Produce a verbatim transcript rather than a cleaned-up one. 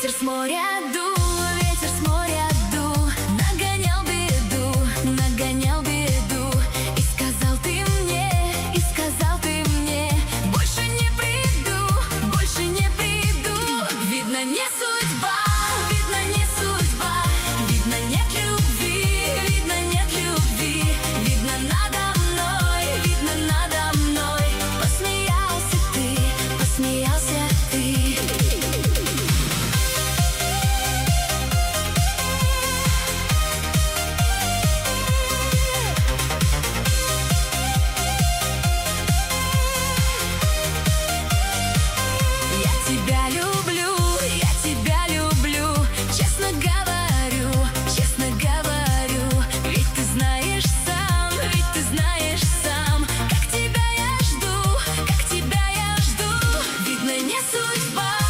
Ветер с моря дул, ветер с моря дул, нагонял беду, нагонял беду. И сказал ты мне, и сказал ты мне: больше не приду, больше не приду. Видно, не судьба, видно, не судьба, видно, нет любви, видно, нет любви. Видно, надо мной, видно, надо мной посмеялся ты, посмеялся ты. Тебя люблю, я тебя люблю, честно говорю, честно говорю. Ведь ты знаешь сам, ведь ты знаешь сам, как тебя я жду, как тебя я жду. Видно, не судьба,